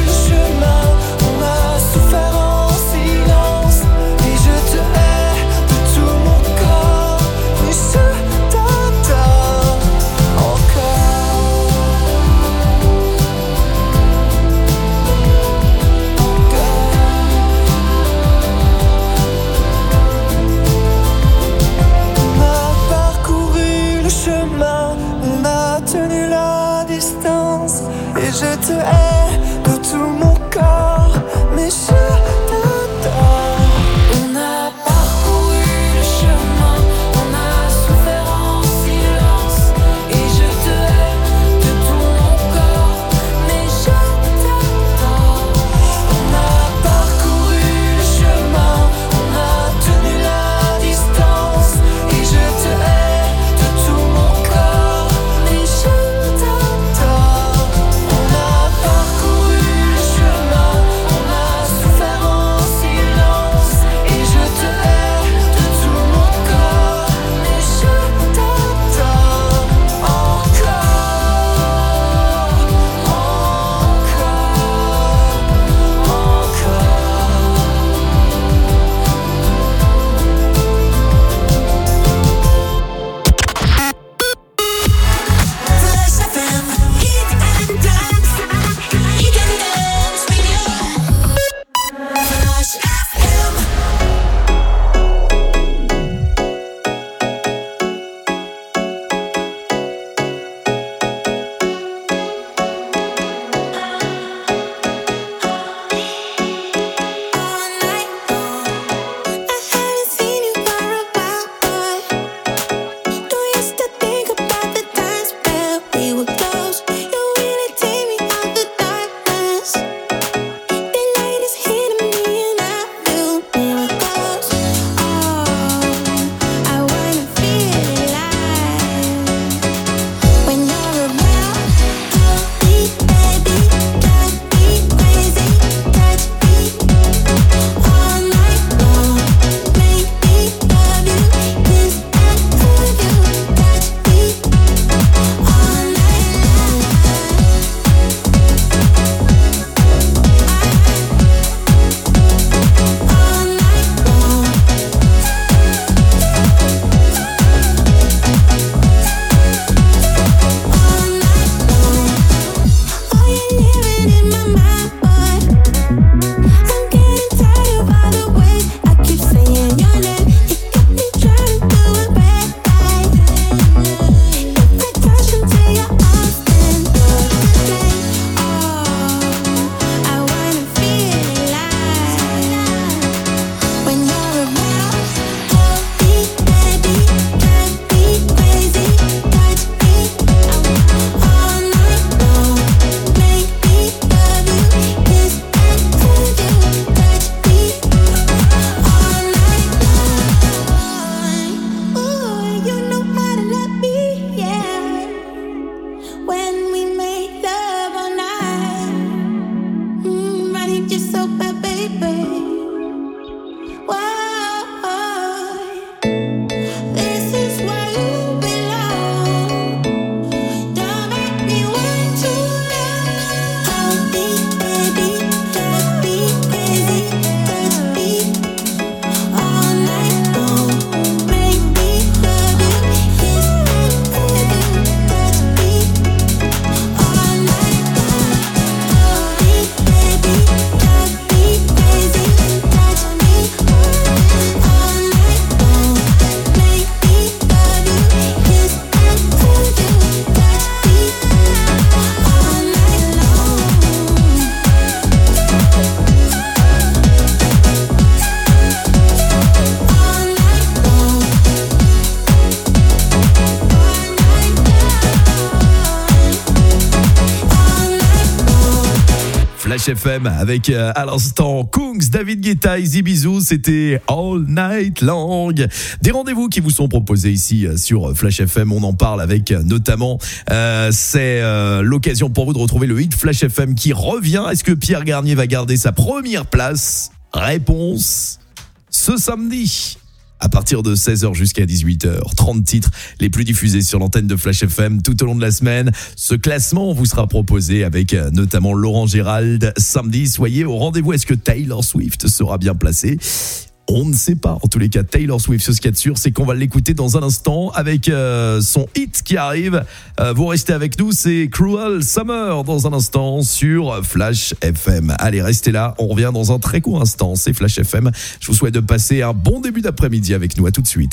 Speaker 3: Flash FM avec à l'instant Kungs, David Guetta, Easy Bisous, c'était All Night Long. Des rendez-vous qui vous sont proposés ici sur Flash FM, on en parle avec notamment c'est l'occasion pour vous de retrouver le hit Flash FM qui revient. Est-ce que Pierre Garnier va garder sa première place? Réponse ce samedi à partir de 16h jusqu'à 18h. 30 titres les plus diffusés sur l'antenne de Flash FM tout au long de la semaine. Ce classement vous sera proposé avec notamment Laurent Gérald samedi. Soyez au rendez-vous. Est-ce que Taylor Swift sera bien placée? On ne sait pas. En tous les cas, Taylor Swift, ce qu'il y a de sûr, c'est qu'on va l'écouter dans un instant avec son hit qui arrive. Vous restez avec nous, c'est Cruel Summer dans un instant sur Flash FM. Allez, restez là, on revient dans un très court instant. C'est Flash FM. Je vous souhaite de passer un bon début d'après-midi avec nous. À tout de suite.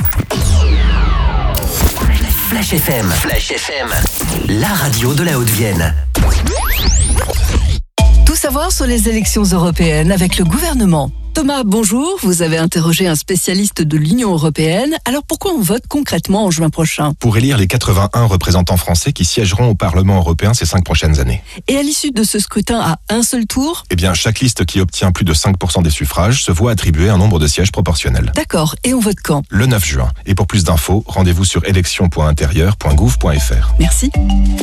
Speaker 4: Flash FM. Flash FM, la radio de la Haute-Vienne.
Speaker 9: Tout savoir sur les élections européennes avec le gouvernement. Thomas, bonjour. Vous avez interrogé un spécialiste de l'Union européenne. Alors pourquoi on vote concrètement en juin prochain?
Speaker 10: Pour élire les 81 représentants français qui siégeront au Parlement européen ces 5 prochaines années.
Speaker 9: Et à l'issue de ce scrutin à un seul tour?
Speaker 10: Eh bien, chaque liste qui obtient plus de 5% des suffrages se voit attribuer un nombre de sièges proportionnel.
Speaker 9: D'accord. Et on vote quand?
Speaker 10: Le 9 juin. Et pour plus d'infos, rendez-vous sur élection.intérieur.gouv.fr.
Speaker 9: Merci.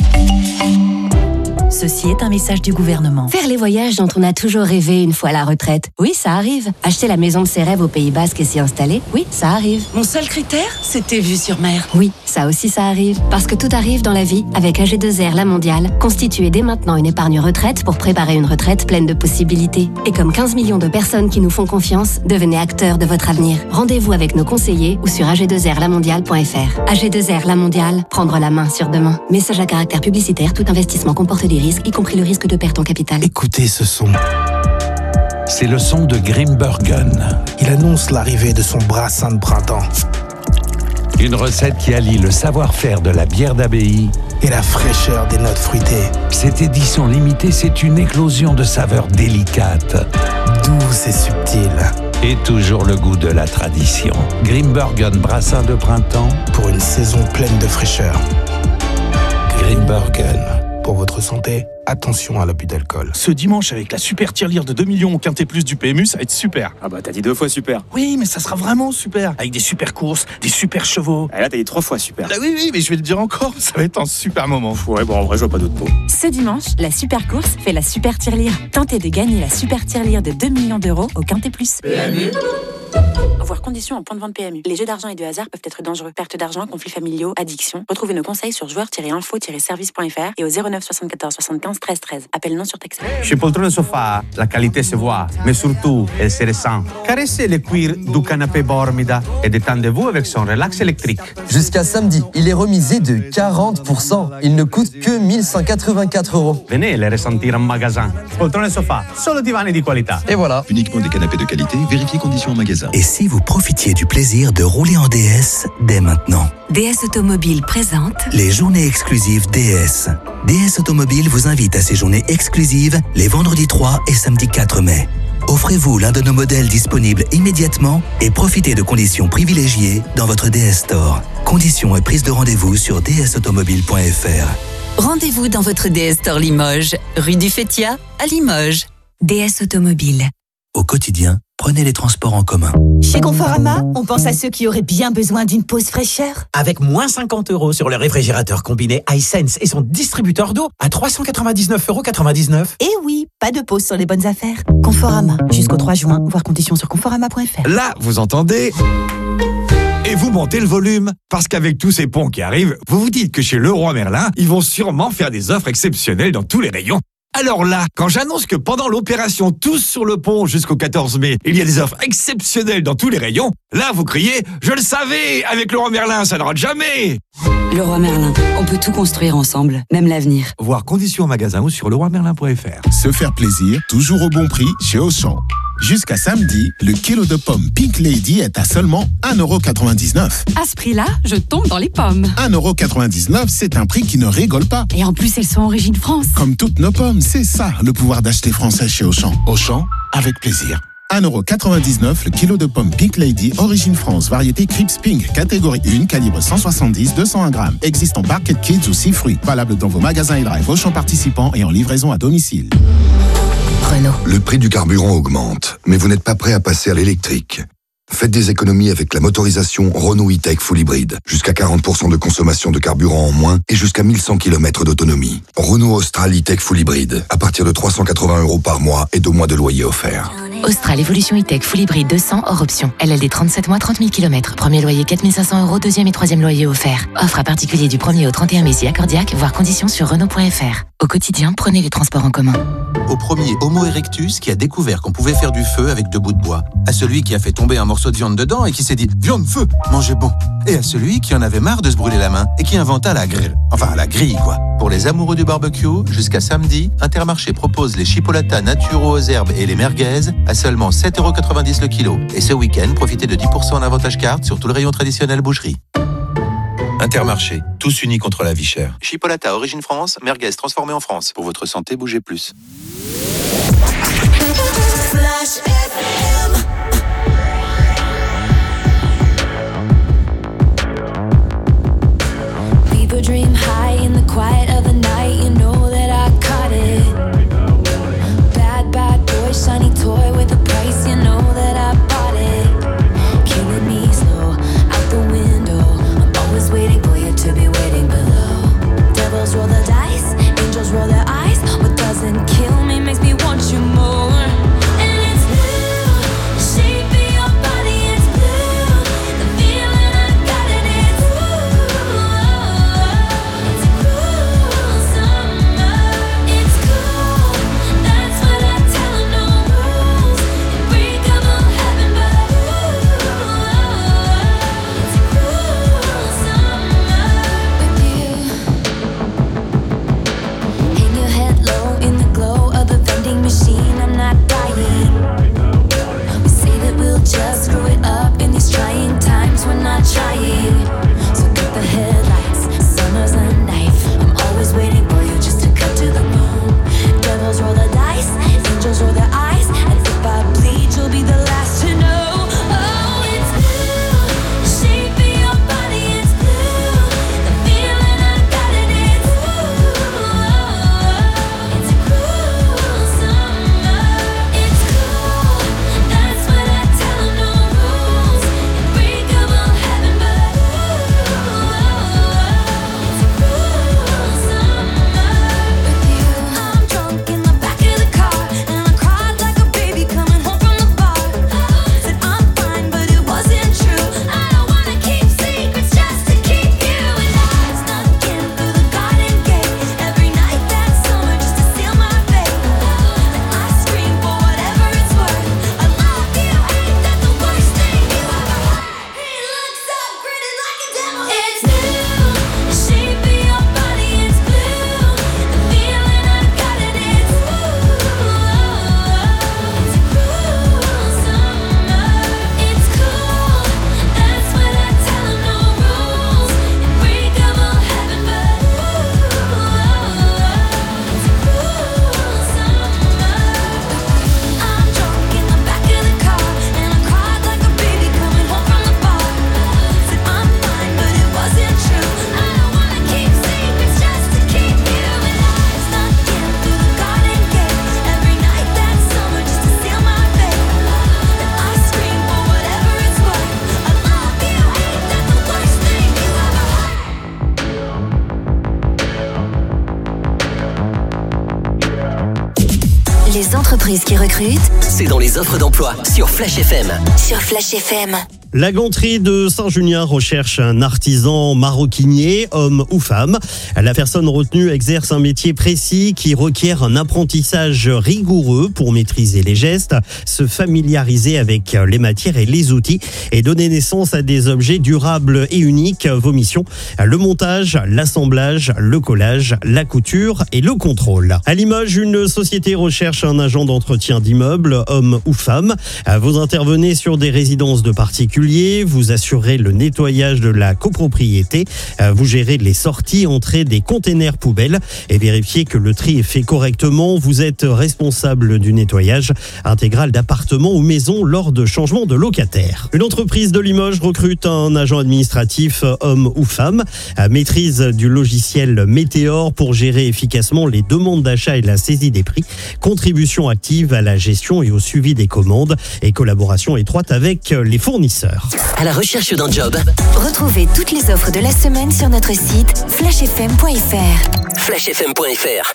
Speaker 23: Ceci est un message du gouvernement.
Speaker 24: Faire les voyages dont on a toujours rêvé une fois à la retraite. Oui, ça arrive. Acheter la maison de ses rêves au Pays Basque et s'y installer. Oui, ça arrive.
Speaker 9: Mon seul critère, c'était vue sur mer.
Speaker 24: Oui, ça aussi ça arrive. Parce que tout arrive dans la vie. Avec AG2R La Mondiale, constituez dès maintenant une épargne retraite pour préparer une retraite pleine de possibilités. Et comme 15 millions de personnes qui nous font confiance, devenez acteurs de votre avenir. Rendez-vous avec nos conseillers ou sur ag2rlamondiale.fr. AG2R La Mondiale, prendre la main sur demain. Message à caractère publicitaire, tout investissement comporte des risques, y compris le risque de perte en capital.
Speaker 25: Écoutez ce son. C'est le son de Grimbergen. Il annonce l'arrivée de son brassin de printemps. Une recette qui allie le savoir-faire de la bière d'abbaye et la fraîcheur des notes fruitées. Cette édition limitée, c'est une éclosion de saveurs délicates, douces et subtiles. Et toujours le goût de la tradition. Grimbergen brassin de printemps pour une saison pleine de fraîcheur. Grimbergen. Pour votre santé, attention à l'abus d'alcool.
Speaker 15: Ce dimanche, avec la super tirelire de 2 millions au Quintet Plus du PMU, ça va être super.
Speaker 16: Ah bah t'as dit 2 fois super.
Speaker 15: Oui, mais ça sera vraiment super. Avec des super courses, des super chevaux.
Speaker 16: Et là t'as dit 3 fois super.
Speaker 15: Ah oui, mais je vais le dire encore, ça va être un super moment.
Speaker 16: Ouais, bon en vrai je vois pas d'autres mots.
Speaker 23: Ce dimanche, la super course fait la super tirelire. Tentez de gagner la super tirelire de 2 millions d'euros au Quintet Plus.
Speaker 16: PMU.
Speaker 23: Voir conditions en point de vente PMU. Les jeux d'argent et de hasard peuvent être dangereux. Perte d'argent, conflits familiaux, addiction. Retrouvez nos conseils sur joueurs-info-service.fr et au 09 74 75 13 13. Appel non surtaxé.
Speaker 17: Chez Poltrone Sofa, la qualité se voit, mais surtout, elle se ressent. Caressez le cuir du canapé Bormida et détendez-vous avec son relax électrique.
Speaker 18: Jusqu'à samedi, il est remisé de 40%. Il ne coûte que 1184 €.
Speaker 17: Venez les ressentir en magasin. Poltrone Sofa, solo divani di qualità.
Speaker 18: Et voilà.
Speaker 19: Uniquement des canapés de qualité, vérifiez conditions en magasin.
Speaker 26: Et si vous profitiez du plaisir de rouler en DS dès maintenant?
Speaker 23: DS Automobile présente
Speaker 26: Les journées exclusives DS. DS Automobile vous invite à ces journées exclusives les vendredis 3 et samedi 4 mai. Offrez-vous l'un de nos modèles disponibles immédiatement et profitez de conditions privilégiées dans votre DS Store. Conditions et prise de rendez-vous sur dsautomobile.fr.
Speaker 23: Rendez-vous dans votre DS Store Limoges, rue du Fétia à Limoges. DS Automobile.
Speaker 26: Au quotidien, prenez les transports en commun.
Speaker 27: Chez Conforama, on pense à ceux qui auraient bien besoin d'une pause fraîcheur.
Speaker 28: Avec moins 50 € sur le réfrigérateur combiné iSense et son distributeur d'eau à 399,99 €.
Speaker 27: Et oui, pas de pause sur les bonnes affaires. Conforama, jusqu'au 3 juin, voir conditions sur conforama.fr.
Speaker 29: Là, vous entendez ? Et vous montez le volume. Parce qu'avec tous ces ponts qui arrivent, vous vous dites que chez Leroy Merlin, ils vont sûrement faire des offres exceptionnelles dans tous les rayons. Alors là, quand j'annonce que pendant l'opération Tous sur le pont jusqu'au 14 mai, il y a des offres exceptionnelles dans tous les rayons, là vous criez « Je le savais, avec Leroy Merlin, ça ne rate jamais !»
Speaker 23: Leroy Merlin, on peut tout construire ensemble, même l'avenir.
Speaker 29: Voir conditions en magasin ou sur leroymerlin.fr.
Speaker 30: Se faire plaisir, toujours au bon prix chez Auchan. Jusqu'à samedi, le kilo de pommes Pink Lady est à seulement 1,99 €.
Speaker 23: À ce prix-là, je tombe dans les pommes.
Speaker 30: 1,99 €, c'est un prix qui ne rigole pas.
Speaker 23: Et en plus, elles sont origine France.
Speaker 30: Comme toutes nos pommes, c'est ça le pouvoir d'acheter français chez Auchan. Auchan, avec plaisir. 1,99 € le kilo de pommes Pink Lady, origine France, variété Crips Pink, catégorie 1, calibre 170-201 grammes. Existe en Barquette Kids ou 6 fruits. Valable dans vos magasins et drive Auchan participants et en livraison à domicile.
Speaker 1: Le prix du carburant augmente, mais vous n'êtes pas prêt à passer à l'électrique. Faites des économies avec la motorisation Renault E-Tech Full Hybrid. Jusqu'à 40% de consommation de carburant en moins et jusqu'à 1100 km d'autonomie. Renault Austral E-Tech Full Hybrid. À partir de 380 € par mois et 2 mois de loyer offert.
Speaker 2: Austral Evolution E-Tech Full Hybrid 200 hors option. LLD 37 mois, 30 000 km. Premier loyer 4 500 €, deuxième et troisième loyer offert. Offre à particulier du 1er au 31 mai si accordiaque, voire conditions sur Renault.fr. Au quotidien, prenez les transports en commun.
Speaker 7: Au premier Homo erectus qui a découvert qu'on pouvait faire du feu avec 2 bouts de bois. À celui qui a fait tomber un morceau de viande dedans et qui s'est dit « Viande, feu, mangez bon ». Et à celui qui en avait marre de se brûler la main et qui inventa la grille. Enfin, la grille, quoi. Pour les amoureux du barbecue, jusqu'à samedi, Intermarché propose les chipolatas naturaux aux herbes et les merguez à seulement 7,90 € le kilo. Et ce week-end, profitez de 10% en avantage carte sur tout le rayon traditionnel boucherie. Intermarché, tous unis contre la vie chère. Chipolata origine France, merguez transformée en France. Pour votre santé, bougez plus.
Speaker 5: Flash FM.
Speaker 6: People dream high in the quiet of the night. You know that I caught it. Bad, bad boy, shiny toy with a price. You know that I bought it. Killing me slow, out the window. I'm always waiting for you to be waiting below. Devils roll the dice, angels roll their eyes. What doesn't kill me makes me want you more. And it's blue, the shape of your body, it's blue. The feeling I got it, it's blue. It's a cruel summer. It's cool, that's what I tell 'em, no rules. Unbreakable heaven, but it's a cruel summer with you. Hang your head low in the glow of the vending machine. I'm not dying. We say that we'll just screw it up in these trying times. We're not trying. So cut the headlights. Summer's a knife. I'm always waiting for you just to cut to the bone. Devils roll the dice. Angels roll their eyes. And if I bleed, you'll be the last to know. Oh, it's blue. The shape of your body, it's blue. The feeling I got it, it's blue. It's a cruel summer. It's cool. That's what I tell 'em, no rules. Unbreakable heaven, but it's a cruel summer with you. I'm drunk in the back of the car, and I cried like a baby coming home from the bar. Said I'm fine, but it wasn't true. I don't wanna keep secrets just to keep you. And I snuck in through the garden gate every night that summer just to seal my fate. And I scream for whatever it's worth. I love you, ain't that the worst thing you ever heard? He looks up, grinning like a devil. It's blue, the shape of your body, it's blue. The feeling I got it, it's blue. It's a cruel summer. It's cool, that's what I tell 'em, no rules. Unbreakable heaven, but it's a cruel summer. I'm drunk in the back of the car, and I cried like a baby coming home from the bar. Said I'm fine, but it wasn't true. I don't wanna keep secrets just to keep you. And I snuck in through the garden gate every night that summer just to seal my fate. And I scream for whatever it's worth. I love you, ain't that the worst thing you ever heard?
Speaker 24: Les entreprises qui recrutent,
Speaker 4: C'est dans les offres d'emploi sur Flash FM.
Speaker 24: sur Flash FM.
Speaker 11: La ganterie de Saint-Junien recherche un artisan maroquinier, homme ou femme. La personne retenue exerce un métier précis qui requiert un apprentissage rigoureux pour maîtriser les gestes, se familiariser avec les matières et les outils et donner naissance à des objets durables et uniques. Vos missions, le montage, l'assemblage, le collage, la couture et le contrôle. À Limoges, une société recherche un agent d'entretien d'immeubles, homme ou femme. Vous intervenez sur des résidences de particuliers particuliers, vous assurez le nettoyage de la copropriété, vous gérez les sorties, entrées des containers poubelles et vérifiez que le tri est fait correctement. Vous êtes responsable du nettoyage intégral d'appartements ou maisons lors de changements de locataires. Une entreprise de Limoges recrute un agent administratif, homme ou femme, maîtrise du logiciel Météor pour gérer efficacement les demandes d'achat et la saisie des prix, contribution active à la gestion et au suivi des commandes et collaboration étroite avec les fournisseurs.
Speaker 4: À la recherche d'un job,
Speaker 3: Retrouvez toutes les offres de la semaine sur notre site flashfm.fr.
Speaker 4: flashfm.fr.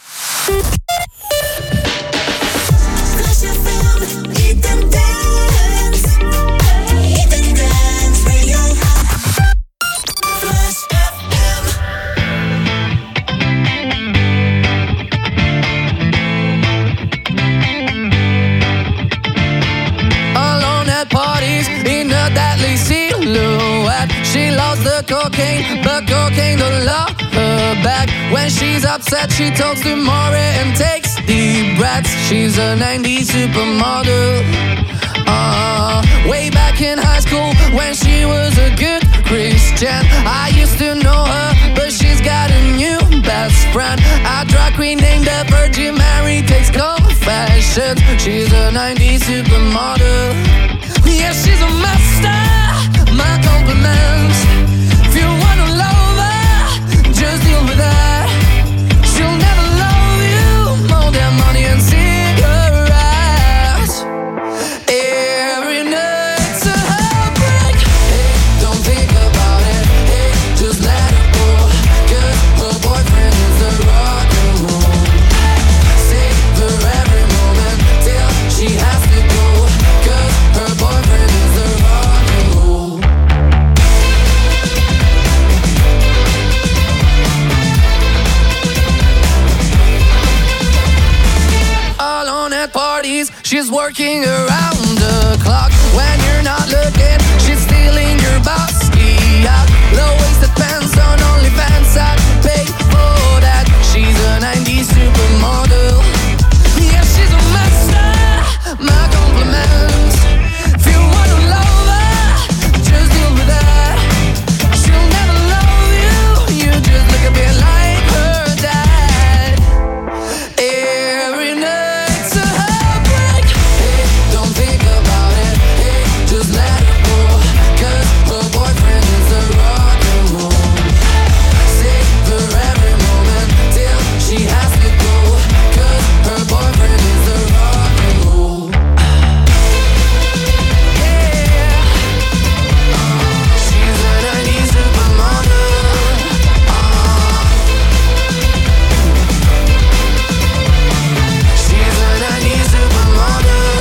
Speaker 8: Parties in a deadly silhouette. She loves the cocaine, but cocaine don't love her back. When she's upset, she talks to Maury and takes deep breaths. She's a 90s supermodel. Way back in high school, when she was a good Christian, I used to know her, but she's got a new best friend. A drag queen named the Virgin Mary takes confessions. She's a 90s supermodel. Yeah, she's a master, my compliments. If you wanna love her, just deal with her. She'll never love you more than money and cigarettes. Every night's a heartbreak. Hey, don't think about it. Hey, just let her go. 'Cause her boyfriend is a rock and roll. Savor every moment till she has to go. 'Cause her boyfriend is a rock and roll. Alone at parties, she's working around the clock. When you're not looking, she's stealing your bossy out. Low-waisted pants on OnlyFans, I pay